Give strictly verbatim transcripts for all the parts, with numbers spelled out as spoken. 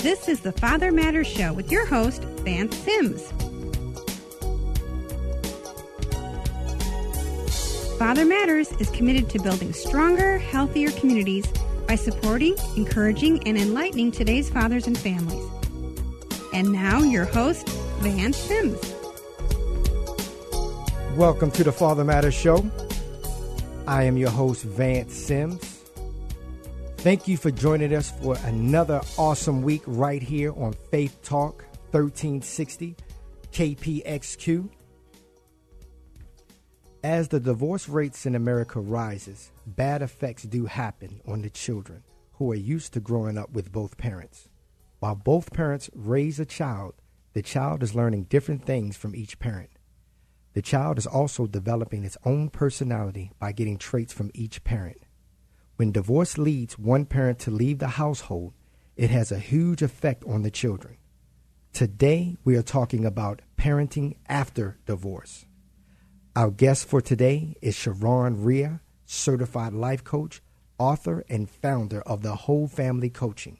This is the Father Matters Show with your host, Vance Sims. Father Matters is committed to building stronger, healthier communities by supporting, encouraging, and enlightening today's fathers and families. And now, your host, Vance Sims. Welcome to the Father Matters Show. I am your host, Vance Sims. Thank you for joining us for another awesome week right here on Faith Talk thirteen sixty K P X Q. As the divorce rates in America rises, bad effects do happen on the children who are used to growing up with both parents. While both parents raise a child, the child is learning different things from each parent. The child is also developing its own personality by getting traits from each parent. When divorce leads one parent to leave the household, it has a huge effect on the children. Today, we are talking about parenting after divorce. Our guest for today is Sharon Rhea, certified life coach, author, and founder of The Whole Family Coaching.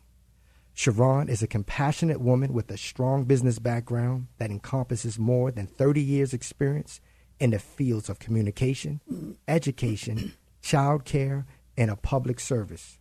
Sharon is a compassionate woman with a strong business background that encompasses more than thirty years experience in the fields of communication, education, child care, and a public service.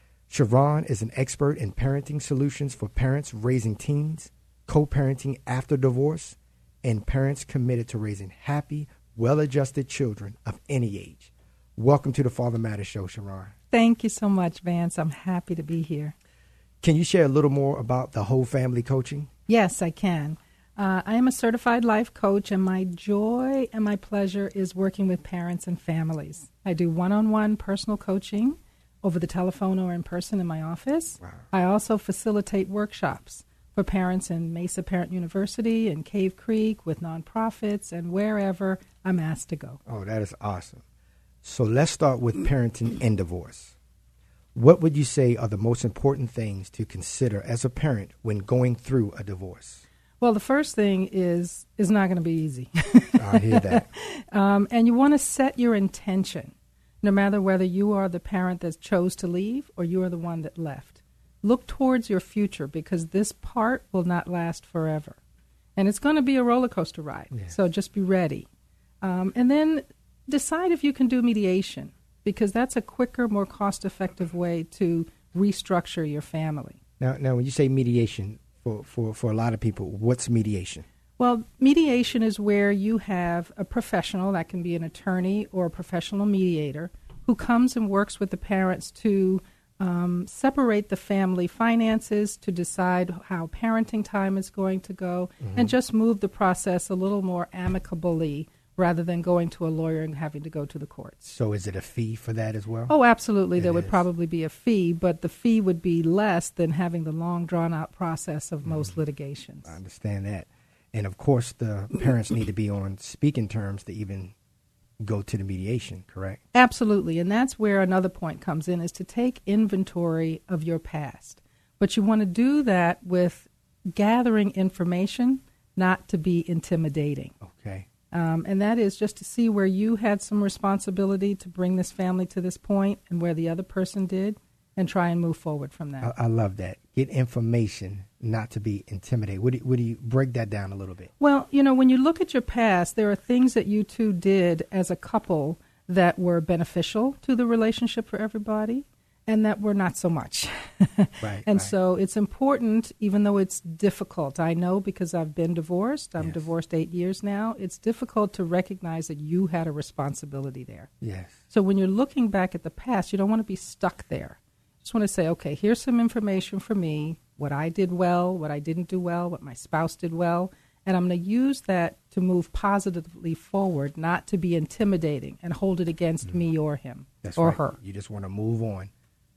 Sharon is an expert in parenting solutions for parents raising teens, co-parenting after divorce, and parents committed to raising happy, well-adjusted children of any age. Welcome to the Father Matters Show, Sharon. Thank you so much, Vance. I'm happy to be here. Can you share a little more about the Whole Family Coaching? Yes, I can. Uh, I am a certified life coach, and my joy and my pleasure is working with parents and families. I do one-on-one personal coaching over the telephone or in person in my office. Wow. I also facilitate workshops for parents in Mesa Parent University and Cave Creek with nonprofits and wherever I'm asked to go. Oh, that is awesome. So let's start with parenting and divorce. What would you say are the most important things to consider as a parent when going through a divorce? Well, the first thing is is not going to be easy. I hear that. um, and you want to set your intention, no matter whether you are the parent that chose to leave or you are the one that left. Look towards your future because this part will not last forever. And it's going to be a roller coaster ride. Yes. So just be ready. Um, and then decide if you can do mediation, because that's a quicker, more cost-effective way to restructure your family. Now, now, when you say mediation, for, for, for a lot of people, what's mediation? Well, mediation is where you have a professional, that can be an attorney or a professional mediator, who comes and works with the parents to um, separate the family finances, to decide how parenting time is going to go, mm-hmm. and just move the process a little more amicably rather than going to a lawyer and having to go to the courts. So is it a fee for that as well? Oh, absolutely. It there would is. probably be a fee, but the fee would be less than having the long, drawn-out process of most mm-hmm. litigations. I understand that. And, of course, the parents need to be on speaking terms to even go to the mediation, correct? Absolutely. And that's where another point comes in, is to take inventory of your past. But you want to do that with gathering information, not to be intimidating. Okay. Um, and that is just to see where you had some responsibility to bring this family to this point and where the other person did, and try and move forward from that. I, I love that. Get information, not to be intimidated. Would you, would you break that down a little bit? Well, you know, when you look at your past, there are things that you two did as a couple that were beneficial to the relationship for everybody, and that were not so much. Right, and right. so it's important, even though it's difficult. I know because I've been divorced. I'm Yes. divorced eight years now. It's difficult to recognize that you had a responsibility there. Yes. So when you're looking back at the past, you don't want to be stuck there. You just want to say, okay, here's some information for me, what I did well, what I didn't do well, what my spouse did well, and I'm going to use that to move positively forward, not to be intimidating and hold it against mm-hmm. me or him That's or right. her. You just want to move on.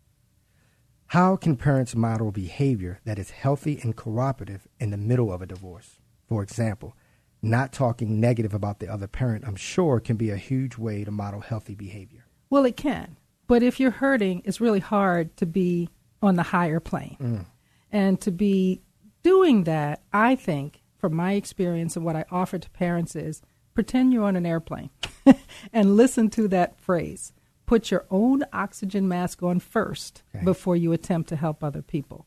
How can parents model behavior that is healthy and cooperative in the middle of a divorce? For example, not talking negative about the other parent, I'm sure, can be a huge way to model healthy behavior. Well, it can. But if you're hurting, it's really hard to be on the higher plane. Mm. And to be doing that, I think, from my experience and what I offer to parents is, pretend you're on an airplane and listen to that phrase. Put your own oxygen mask on first okay. before you attempt to help other people.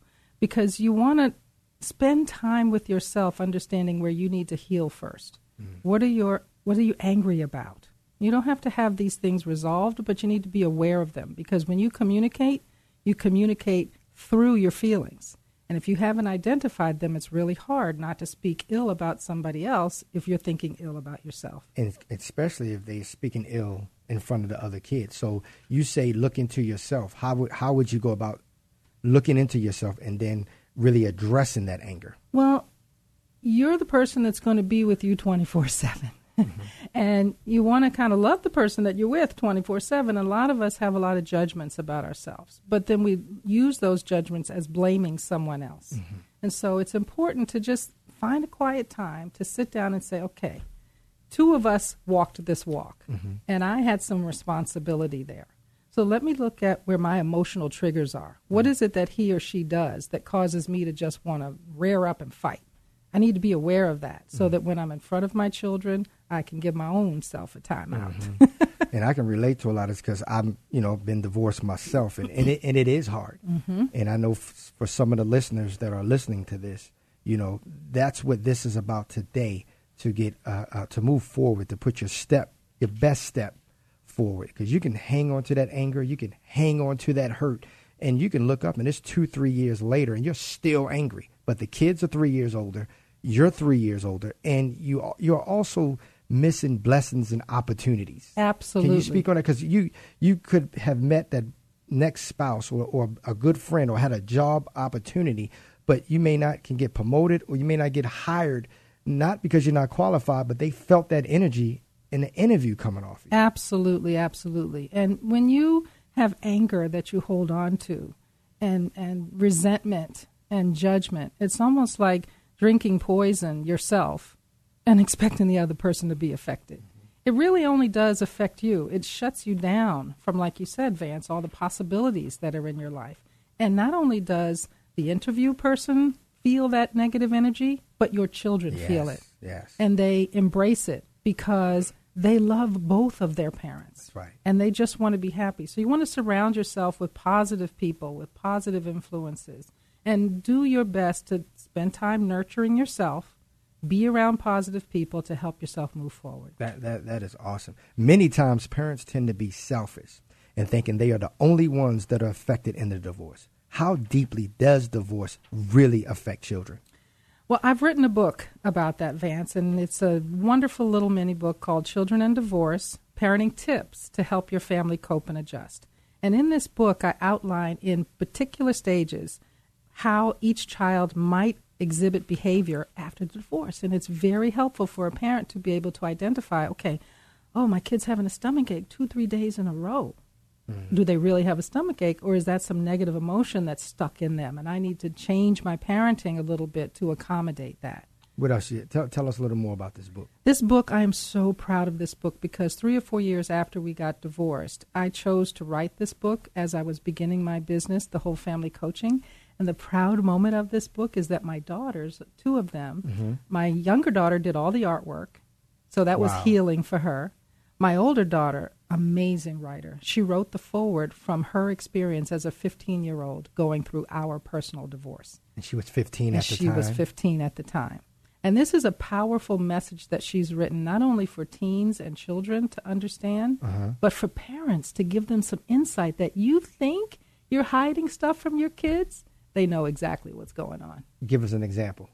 because you want to spend time with yourself, understanding where you need to heal first. Mm. What are your what are you angry about? You don't have to have these things resolved, but you need to be aware of them, because when you communicate, you communicate through your feelings. And if you haven't identified them, it's really hard not to speak ill about somebody else if you're thinking ill about yourself. And especially if they're speaking ill in front of the other kids. So you say look into yourself. How would, how would you go about looking into yourself and then really addressing that anger? Well, you're the person that's going to be with you twenty-four seven. Mm-hmm. And you want to kind of love the person that you're with twenty-four seven. And a lot of us have a lot of judgments about ourselves, but then we use those judgments as blaming someone else. Mm-hmm. And so it's important to just find a quiet time to sit down and say, okay, two of us walked this walk, mm-hmm. and I had some responsibility there. So let me look at where my emotional triggers are. What mm-hmm. is it that he or she does that causes me to just want to rear up and fight? I need to be aware of that so mm-hmm. that when I'm in front of my children, I can give my own self a time out. Mm-hmm. And I can relate to a lot of this because I've, you know, been divorced myself, and, and, it, and it is hard. Mm-hmm. And I know f- for some of the listeners that are listening to this, you know, that's what this is about today, to get, uh, uh, to move forward, to put your step, your best step forward. Because you can hang on to that anger, you can hang on to that hurt, and you can look up and it's two, three years later and you're still angry. But the kids are three years older. You're three years older, and you you're also missing blessings and opportunities. Absolutely. Can you speak on that? Because you you could have met that next spouse or, or a good friend or had a job opportunity, but you may not can get promoted or you may not get hired, not because you're not qualified, but they felt that energy in the interview coming off you. Absolutely, absolutely. And when you have anger that you hold on to, and and resentment and judgment, it's almost like drinking poison yourself and expecting the other person to be affected. Mm-hmm. It really only does affect you. It shuts you down from, like you said, Vance, all the possibilities that are in your life. And not only does the interview person feel that negative energy, but your children yes, feel it. Yes. And they embrace it because they love both of their parents. That's right. And they just want to be happy. So you want to surround yourself with positive people, with positive influences. And do your best to spend time nurturing yourself, be around positive people to help yourself move forward. That that that is awesome. Many times parents tend to be selfish and thinking they are the only ones that are affected in the divorce. How deeply does divorce really affect children? Well, I've written a book about that, Vance, and it's a wonderful little mini book called Children and Divorce, Parenting Tips to Help Your Family Cope and Adjust. And in this book, I outline in particular stages how each child might exhibit behavior after the divorce. And it's very helpful for a parent to be able to identify, okay, oh, my kid's having a stomach ache two, three days in a row. Mm-hmm. Do they really have a stomach ache, or is that some negative emotion that's stuck in them? And I need to change my parenting a little bit to accommodate that. What else? Tell, tell us a little more about this book. This book, I am so proud of this book because three or four years after we got divorced, I chose to write this book as I was beginning my business, The Whole Family Coaching. And the proud moment of this book is that my daughters, two of them, mm-hmm. my younger daughter did all the artwork, so that wow. was healing for her. My older daughter, amazing writer. She wrote the foreword from her experience as a fifteen-year-old going through our personal divorce. And she was fifteen and at the she time? She was fifteen at the time. And this is a powerful message that she's written not only for teens and children to understand, uh-huh. but for parents to give them some insight that you think you're hiding stuff from your kids. They know exactly what's going on. Give us an example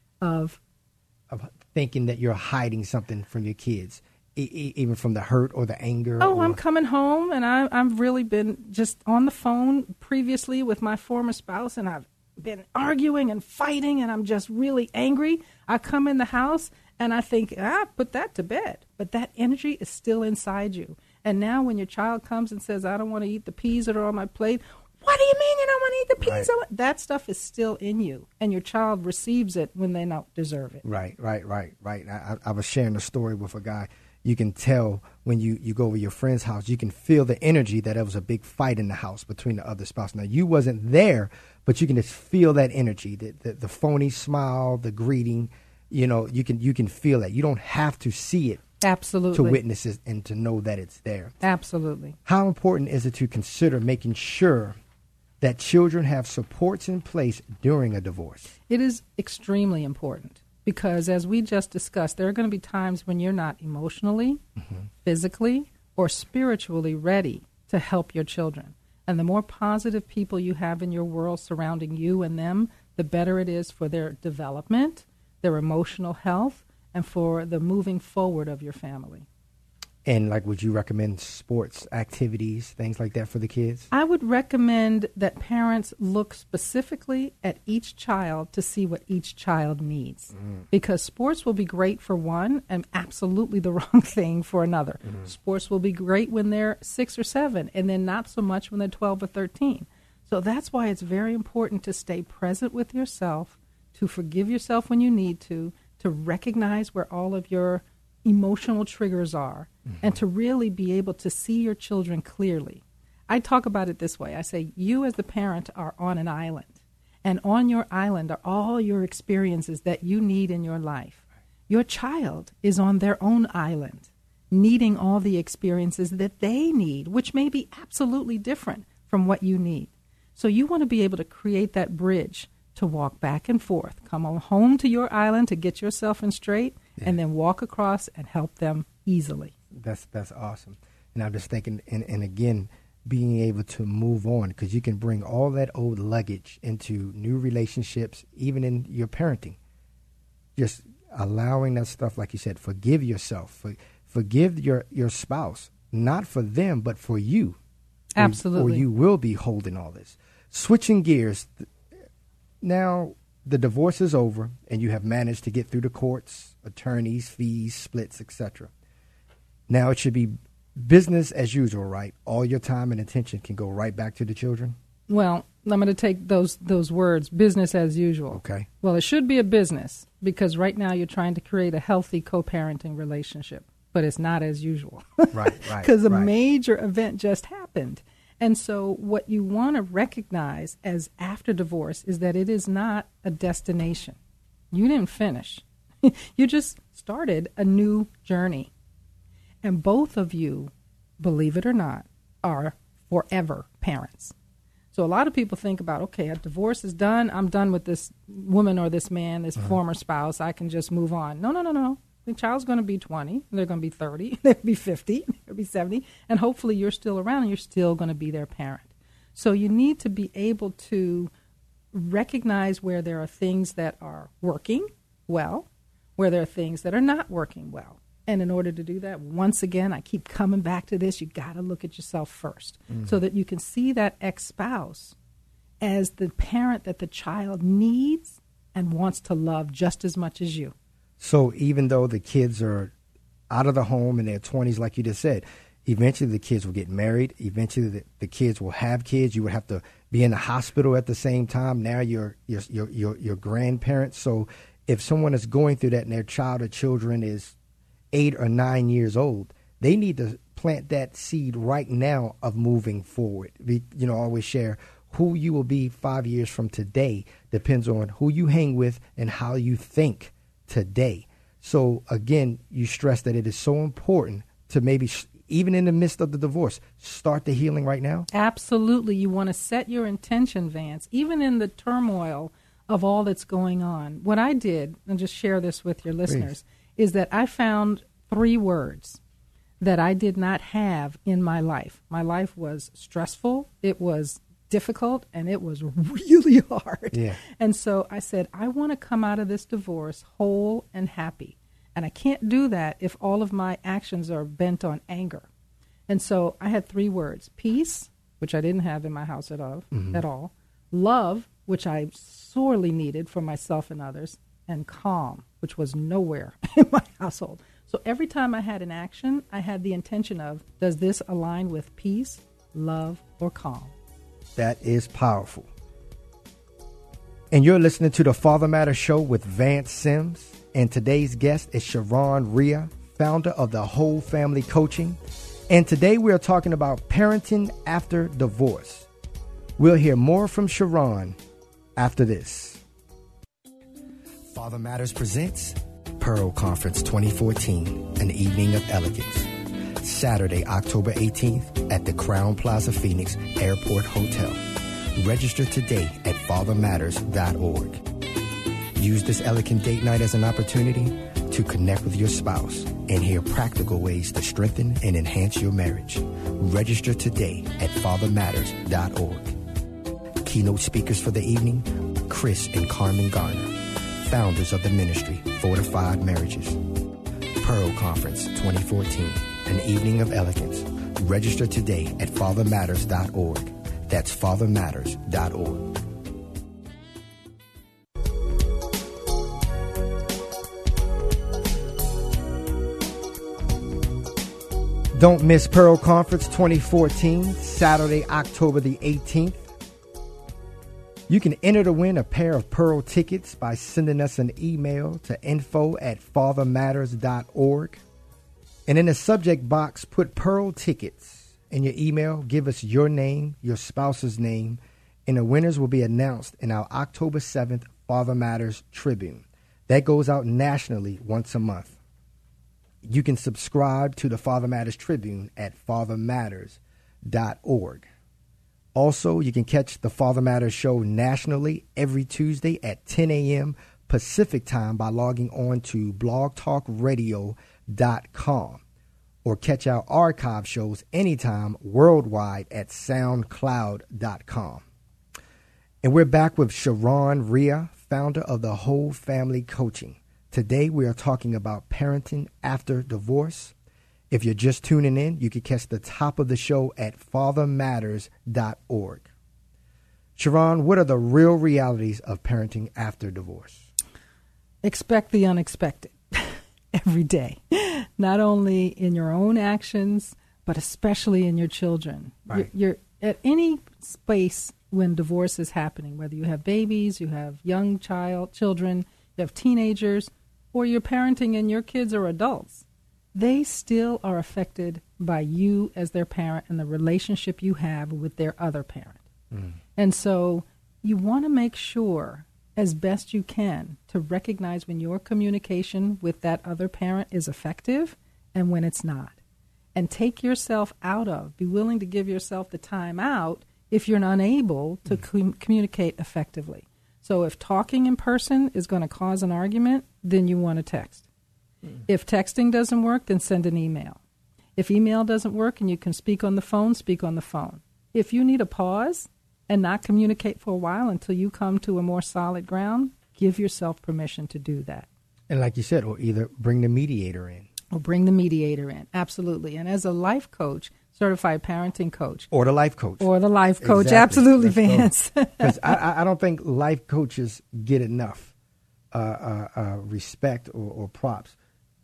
of of thinking that you're hiding something from your kids, e- even from the hurt or the anger. Oh, or... I'm coming home, and I, I've really been just on the phone previously with my former spouse, and I've been arguing and fighting, and I'm just really angry. I come in the house, and I think, ah, put that to bed. But that energy is still inside you. And now when your child comes and says, I don't want to eat the peas that are on my plate, what do you mean you don't want to eat the peas? Right. That stuff is still in you, and your child receives it when they don't deserve it. Right, right, right, right. I, I was sharing a story with a guy. You can tell when you, you go over your friend's house, you can feel the energy that there was a big fight in the house between the other spouse. Now, you wasn't there, but you can just feel that energy, the, the, the phony smile, the greeting. You know, you can you can feel that. You don't have to see it. Absolutely. To witness it and to know that it's there. Absolutely. How important is it to consider making sure that children have supports in place during a divorce? It is extremely important because, as we just discussed, there are going to be times when you're not emotionally, mm-hmm. physically, or spiritually ready to help your children. And the more positive people you have in your world surrounding you and them, the better it is for their development, their emotional health, and for the moving forward of your family. And, like, would you recommend sports activities, things like that for the kids? I would recommend that parents look specifically at each child to see what each child needs. Mm. Because sports will be great for one and absolutely the wrong thing for another. Mm. Sports will be great when they're six or seven and then not so much when they're twelve or thirteen. So that's why it's very important to stay present with yourself, to forgive yourself when you need to, to recognize where all of your emotional triggers are, mm-hmm. and to really be able to see your children clearly. I talk about it this way. I say, you as the parent are on an island, and on your island are all your experiences that you need in your life. Your child is on their own island, needing all the experiences that they need, which may be absolutely different from what you need. So you want to be able to create that bridge to walk back and forth, come on home to your island to get yourself in straight, yeah. and then walk across and help them easily. That's that's awesome. And I'm just thinking, and, and again, being able to move on, because you can bring all that old luggage into new relationships, even in your parenting. Just allowing that stuff, like you said, forgive yourself, for, forgive your, your spouse, not for them, but for you. Absolutely. Or, or you will be holding all this. Switching gears, now the divorce is over, and you have managed to get through the courts, attorneys, fees, splits, et cetera. Now it should be business as usual, right? All your time and attention can go right back to the children? Well, I'm going to take those those words, business as usual. Okay. Well, it should be a business because right now you're trying to create a healthy co-parenting relationship, but it's not as usual. Right, right. Because a right. major event just happened. And so what you want to recognize as after divorce is that it is not a destination. You didn't finish. You just started a new journey. And both of you, believe it or not, are forever parents. So a lot of people think about, okay, a divorce is done. I'm done with this woman or this man, this uh-huh. former spouse. I can just move on. No, no, no, no. The child's going to be twenty, and they're going to be thirty, they'll be fifty, they'll be seventy, and hopefully you're still around and you're still going to be their parent. So you need to be able to recognize where there are things that are working well, where there are things that are not working well. And in order to do that, once again, I keep coming back to this, you got to look at yourself first mm-hmm. so that you can see that ex-spouse as the parent that the child needs and wants to love just as much as you. So even though the kids are out of the home in their twenties, like you just said, eventually the kids will get married. Eventually the, the kids will have kids. You would have to be in the hospital at the same time. Now you're, you're, you're, you're, you're grandparents. So if someone is going through that and their child or children is eight or nine years old, they need to plant that seed right now of moving forward. We, you know, always share who you will be five years from today depends on who you hang with and how you think today. So again, you stress that it is so important to maybe, sh- even in the midst of the divorce, start the healing right now? Absolutely. You want to set your intention, Vance, even in the turmoil of all that's going on. What I did, and just share this with your listeners, Please. is that I found three words that I did not have in my life. My life was stressful, it was difficult, and it was really hard. Yeah. And so I said, I want to come out of this divorce whole and happy. And I can't do that if all of my actions are bent on anger. And so I had three words: peace, which I didn't have in my house at all, mm-hmm. at all. Love, which I sorely needed for myself and others. And calm, which was nowhere in my household. So every time I had an action, I had the intention of, does this align with peace, love, or calm? That is powerful. And you're listening to the Father Matter Show with Vance Sims. And today's guest is Sharon Rhea, founder of the Whole Family Coaching. And today we are talking about parenting after divorce. We'll hear more from Sharon after this. Father Matters presents Pearl Conference twenty fourteen, an evening of elegance. Saturday, October eighteenth at the Crown Plaza Phoenix Airport Hotel. Register today at father matters dot org. Use this elegant date night as an opportunity to connect with your spouse and hear practical ways to strengthen and enhance your marriage. Register today at father matters dot org. Keynote speakers for the evening, Chris and Carmen Garner, founders of the ministry Fortified Marriages. Pearl Conference twenty fourteen, an evening of elegance. Register today at father matters dot org. That's father matters dot org. Don't miss Pearl Conference twenty fourteen, Saturday, October the eighteenth. You can enter to win a pair of Pearl tickets by sending us an email to info at father matters dot org. And in the subject box, put Pearl tickets. In your email, give us your name, your spouse's name, and the winners will be announced in our October seventh Father Matters Tribune. That goes out nationally once a month. You can subscribe to the Father Matters Tribune at father matters dot org. Also, you can catch the Father Matters show nationally every Tuesday at ten a.m. Pacific time by logging on to blog talk radio dot com. Or catch our archive shows anytime worldwide at soundcloud dot com. And we're back with Sharon Rhea, founder of The Whole Family Coaching. Today we are talking about parenting after divorce. If you're just tuning in, you can catch the top of the show at father matters dot org. Sharon, what are the real realities of parenting after divorce? Expect the unexpected every day. Not only in your own actions, but especially in your children. Right. You're, you're at any space when divorce is happening, whether you have babies, you have young child, children, you have teenagers, or you're parenting and your kids are adults, they still are affected by you as their parent and the relationship you have with their other parent. Mm. And so you want to make sure as best you can to recognize when your communication with that other parent is effective and when it's not. And take yourself out of, be willing to give yourself the time out if you're unable to com- communicate effectively. So if talking in person is going to cause an argument, then you want to text. Mm. If texting doesn't work, then send an email. If email doesn't work and you can speak on the phone, speak on the phone. If you need a pause and not communicate for a while until you come to a more solid ground, give yourself permission to do that. And like you said, or either bring the mediator in. Or bring the mediator in, absolutely. And as a life coach, certified parenting coach. Or the life coach. Or the life coach, exactly. absolutely, Vance. Because I, I don't think life coaches get enough uh, uh, uh, respect or, or props.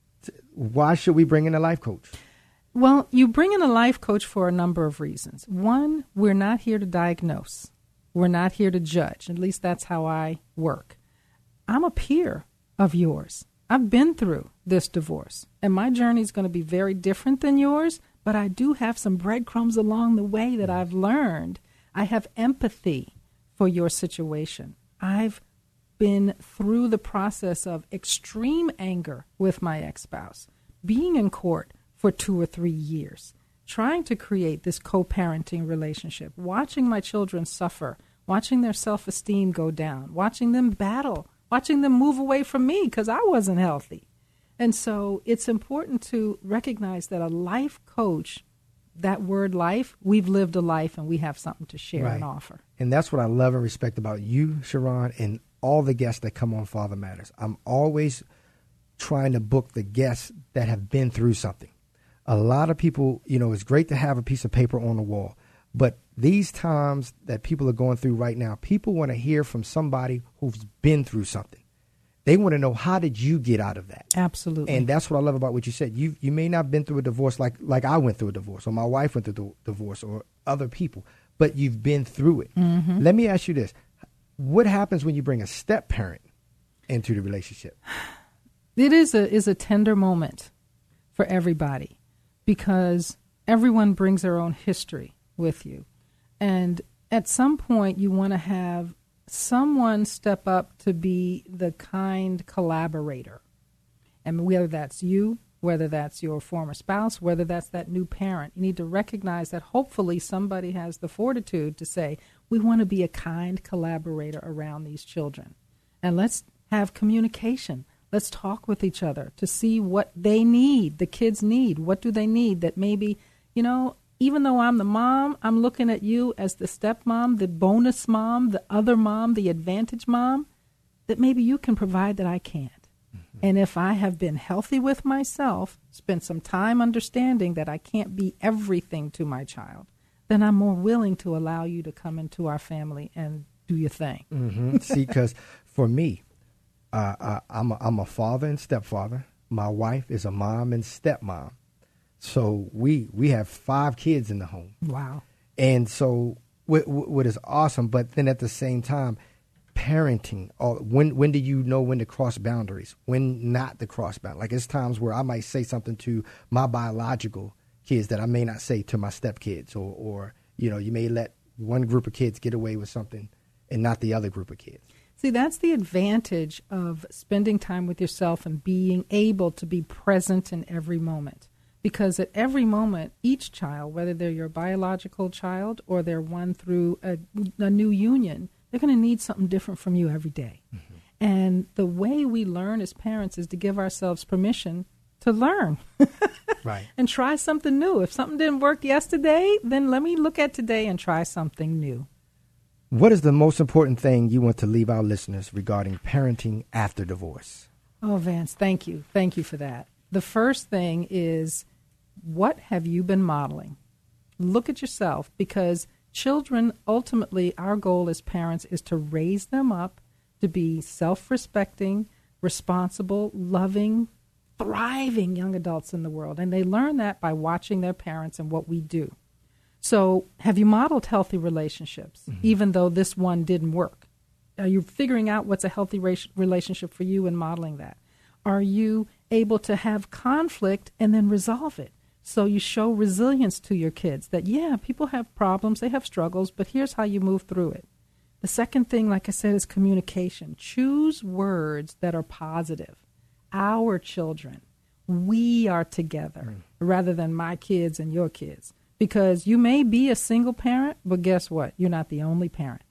Why should we bring in a life coach? Well, you bring in a life coach for a number of reasons. One, we're not here to diagnose. We're not here to judge. At least that's how I work. I'm a peer of yours. I've been through this divorce, and my journey is going to be very different than yours, but I do have some breadcrumbs along the way that I've learned. I have empathy for your situation. I've been through the process of extreme anger with my ex-spouse, being in court for two or three years, trying to create this co-parenting relationship, watching my children suffer, watching their self-esteem go down, watching them battle, watching them move away from me because I wasn't healthy. And so it's important to recognize that a life coach, that word life, we've lived a life and we have something to share right. and offer. And that's what I love and respect about you, Sharon, and all the guests that come on Father Matters. I'm always trying to book the guests that have been through something. A lot of people, you know, it's great to have a piece of paper on the wall, but these times that people are going through right now, people want to hear from somebody who's been through something. They want to know, how did you get out of that? Absolutely. And that's what I love about what you said. You you may not have been through a divorce like like I went through a divorce, or my wife went through a divorce, or other people, but you've been through it. Mm-hmm. Let me ask you this. What happens when you bring a step parent into the relationship? It is a is a tender moment for everybody, because everyone brings their own history with you. And at some point, you want to have someone step up to be the kind collaborator. And whether that's you, whether that's your former spouse, whether that's that new parent, you need to recognize that hopefully somebody has the fortitude to say, We want to be a kind collaborator around these children. And let's have communication. Let's talk with each other to see what they need, the kids need. What do they need that maybe, you know, even though I'm the mom, I'm looking at you as the stepmom, the bonus mom, the other mom, the advantage mom, that maybe you can provide that I can't. Mm-hmm. And if I have been healthy with myself, spent some time understanding that I can't be everything to my child, then I'm more willing to allow you to come into our family and do your thing. Mm-hmm. See, because for me, uh, I, I'm, a, I'm a father and stepfather. My wife is a mom and stepmom. So we we have five kids in the home. Wow. And so what, what is awesome, but then at the same time, parenting, or when when do you know when to cross boundaries, when not to cross boundaries? Like, there's times where I might say something to my biological kids that I may not say to my stepkids, or, or you know, you may let one group of kids get away with something and not the other group of kids. See, that's the advantage of spending time with yourself and being able to be present in every moment. Because at every moment, each child, whether they're your biological child or they're one through a, a new union, they're going to need something different from you every day. Mm-hmm. And the way we learn as parents is to give ourselves permission to learn. Right. And try something new. If something didn't work yesterday, then let me look at today and try something new. What is the most important thing you want to leave our listeners regarding parenting after divorce? Oh, Vance, thank you. Thank you for that. The first thing is, what have you been modeling? Look at yourself, because children, ultimately, our goal as parents is to raise them up to be self-respecting, responsible, loving, thriving young adults in the world. And they learn that by watching their parents and what we do. So have you modeled healthy relationships, mm-hmm. even though this one didn't work? Are you figuring out what's a healthy ra- relationship for you and modeling that? Are you able to have conflict and then resolve it? So you show resilience to your kids that, yeah, people have problems, they have struggles, but here's how you move through it. The second thing, like I said, is communication. Choose words that are positive. Our children, we are together, mm. rather than my kids and your kids. Because you may be a single parent, but guess what? You're not the only parent.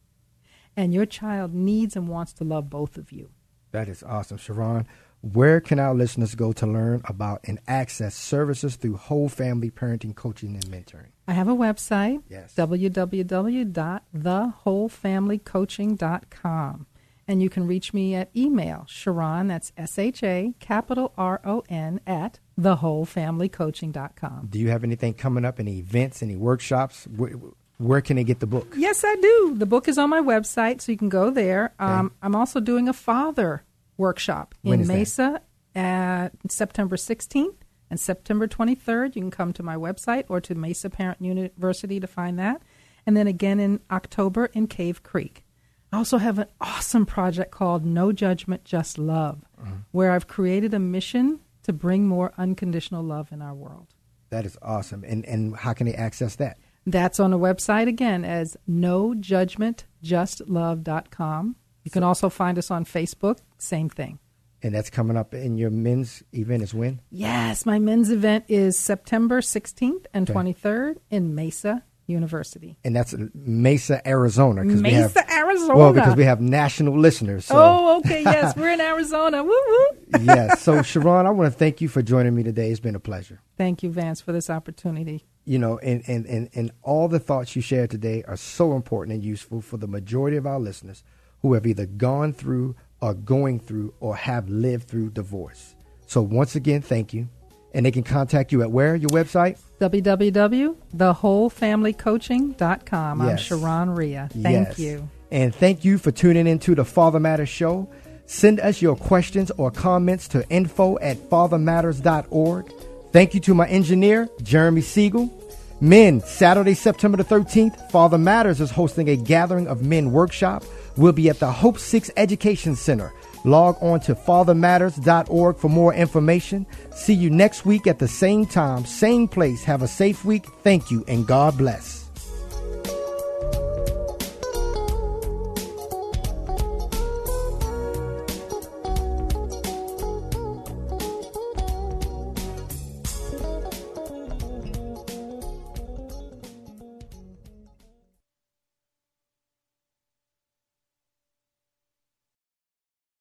And your child needs and wants to love both of you. That is awesome. Sharron, where can our listeners go to learn about and access services through whole family parenting, coaching, and mentoring? I have a website, yes. w w w dot the whole family coaching dot com. And you can reach me at email, Sharron, that's S H A, capital R O N, at the whole family coaching dot com. Do you have anything coming up, any events, any workshops? Where, where can they get the book? Yes, I do. The book is on my website, so you can go there. Okay. Um, I'm also doing a father workshop when in Mesa at September sixteenth and September twenty-third. You can come to my website or to Mesa Parent University to find that. And then again in October in Cave Creek. I also have an awesome project called No Judgment, Just Love, uh-huh. where I've created a mission to bring more unconditional love in our world. That is awesome. And and how can they access that? That's on the website again as no judgment just love dot com. You can also find us on Facebook, same thing. And that's coming up in your men's event is when? Yes, my men's event is September sixteenth and okay. twenty-third in Mesa University. And that's Mesa, Arizona. Mesa, we have, Arizona. Well, because we have national listeners. So. Oh, okay, yes, we're in Arizona. Woo woo. Yes. So, Sharron, I want to thank you for joining me today. It's been a pleasure. Thank you, Vance, for this opportunity. You know, and, and, and, and all the thoughts you shared today are so important and useful for the majority of our listeners who have either gone through or going through or have lived through divorce. So once again, thank you. And they can contact you at where? Your website? w w w dot the whole family coaching dot com. Yes. I'm Sharron Rhea. Thank yes. you. And thank you for tuning into the Father Matters Show. Send us your questions or comments to info at father matters dot org. Thank you to my engineer, Jeremy Siegel. Men, Saturday, September the thirteenth, Father Matters is hosting a Gathering of Men workshop. We'll be at the Hope Six Education Center. Log on to father matters dot org for more information. See you next week at the same time, same place. Have a safe week. Thank you, and God bless.